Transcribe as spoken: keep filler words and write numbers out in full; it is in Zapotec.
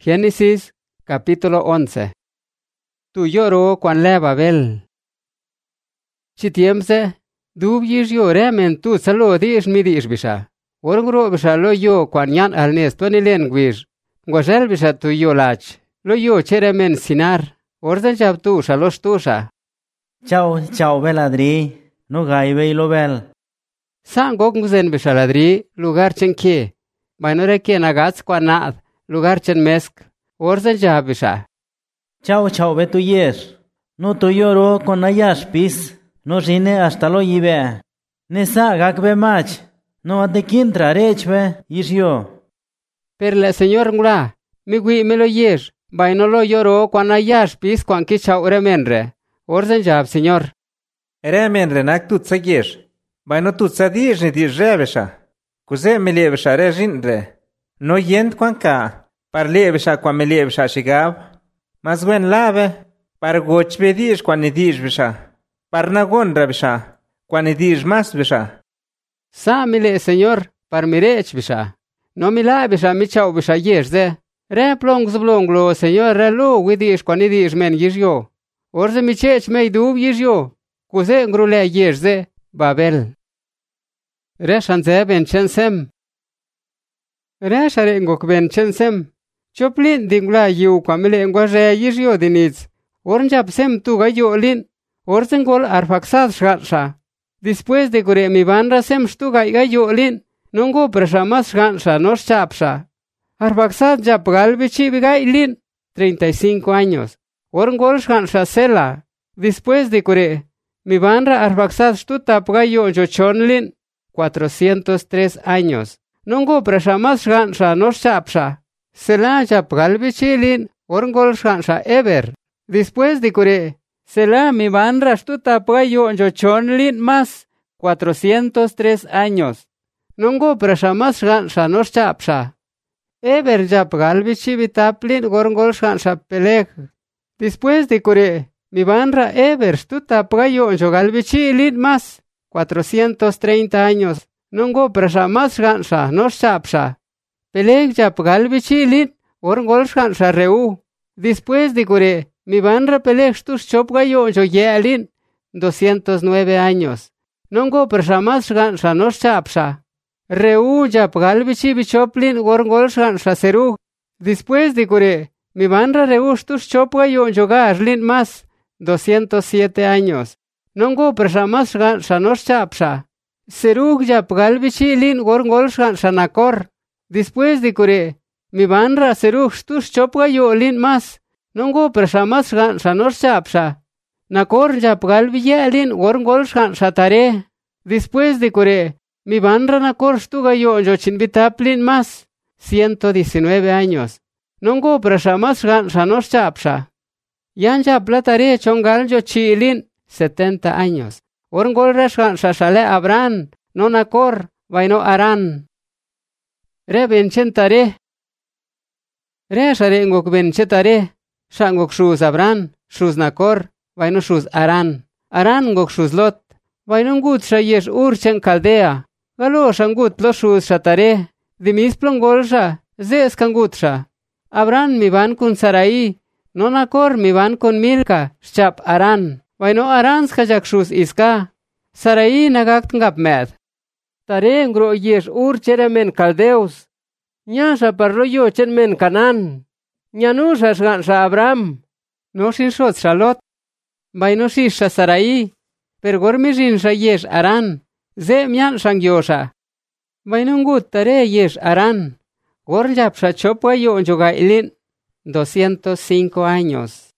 Génesis capítulo once. Tu lloro quan le Babel. Ci tiemse, dub yish yo remen tu salo dish mi dish bisha. Orngro bisha lo yo quan yan al nes toni len gwish. Ngwajel bisha tu yo lach. Lo yo cheremen sinar. Orzan jab tu shalosh tusha. Chao, chao beladri. No gai bei lo bel. San gok nguzen bisha ladri, lugar chen ke. Bainore ke nagats quan naad, lugar chen mesk. Orzan jab bisha. Chao, chao be tu yer. No tu lloro con ayash pis. No rine hasta lo yibe. Nesa gak be mach. No ate kintra rech be yish yo. Per le señor ngula, mi gui me lo yer. Baino lo lloro quan ayash pis quan ki chao remenre. Orzan jab señor. Remenre nak tut sa yer. Baino tut sa dish ni dish rebesha. Kuze me lebesha re jinre. No yent quan ka. Par lebesha quan me lebesha shigab. Mas wen lave. Par goch be dish quan ni dish besha. Par nagon rabesha. Quan ni dish mas besha. Sa mile señor, par mirech bisha. No mila bisha mi chao bisha yerze. Re plong zblong lo señor re lo widish quan ni dish men yizyo. Orze mi chech me dub yizyo. Kuze ngrule yerze, Babel. Re shanze ben chensem. Re share ngok ben chensem. Choplin dingla yu kwa mile ngwa re yizyo diniz. Ornjab sem tu gayo lin. Orzen gol arfaxad shatsha. Después de kure mi banra sem shtuga gayo lin. Nungo presha mas shansha nos chapsha. Arfaxad jab galbichi bigay lin. Treinta y cinco años. Orn gol shansha sela. Después de kure mi banra arfaxad shtuta gayo jochon lin. Cuatrocientos tres años. Nungo presha mas shansha nos chapsha. Sela jab galbichi lin. Orn gol shansha ever. Después de kure Sela mi banra shtuta payo jochon lin mas cuatrocientos tres años. Nungo prasha mas shansha nos chapsha. Eber jab galbichi bitaplin gorngol shansha peleg. Después de kure mi banra eber shtuta payo jogalbichi lin mas cuatrocientos treinta años. Nungo prasha mas shansha nos chapsha. Peleg jab galbichi lin gorngol shansha reu. Después de kure mi banra peleg tus chopgayo yo yealin, doscientos nueve años. Nungo pershamas shansha nos chapsha. Reu jab galbichi bichoplin gorngol shansha seru. Después de kure, mi banra reu tus chopgayo yo garlin mas, doscientos siete años. Nungo pershamas shansha nos chapsha. Seru jab galbichi lin gorngol shansha nakor. Después de kure, mi banra seru tus chopgayo lin mas, Nungo pershamas shansha nos chapsha. Nakor jab galbiye alin gorngol shansha tare. Después de kure, mi banra nakor shtuga yo yochin bitaplin mas. Ciento diecinueve años. Nungo pershamas shansha nos chapsha. Yan jab platare chongal yo chilin. Setenta años. Gorngol shansha shale Abraham. No nakor, vaino Aran. Re benchen tare. Re share ngok benche tare. Shangok shuz Abraham, shuz Nakor, vaino shuz Aran. Aran ngok shuz Lot. Vaino ngut shayesh ur chen Caldea. Galo shangut lo shuz shatare. Dimis plongol sha, zes kangut sha. Abraham mi van kun Sarai. No Nakor mi van kun Milka, shchap Aran. Vaino Aran skajak shuz Iska. Sarai nagakt ngap med. Tare ngro yesh ur cheremen Caldeus. Nyasha parroyo chen men Kanan. Nyanusha shansha Abraham. No sin shot shalot. Vaino shisha Sarai. Per gormishin shayesh Aran. Ze myan shangyosha. Vaino ngut tare yesh Aran. Gorjap shachopwa yo joga ilin. Doscientos cinco años.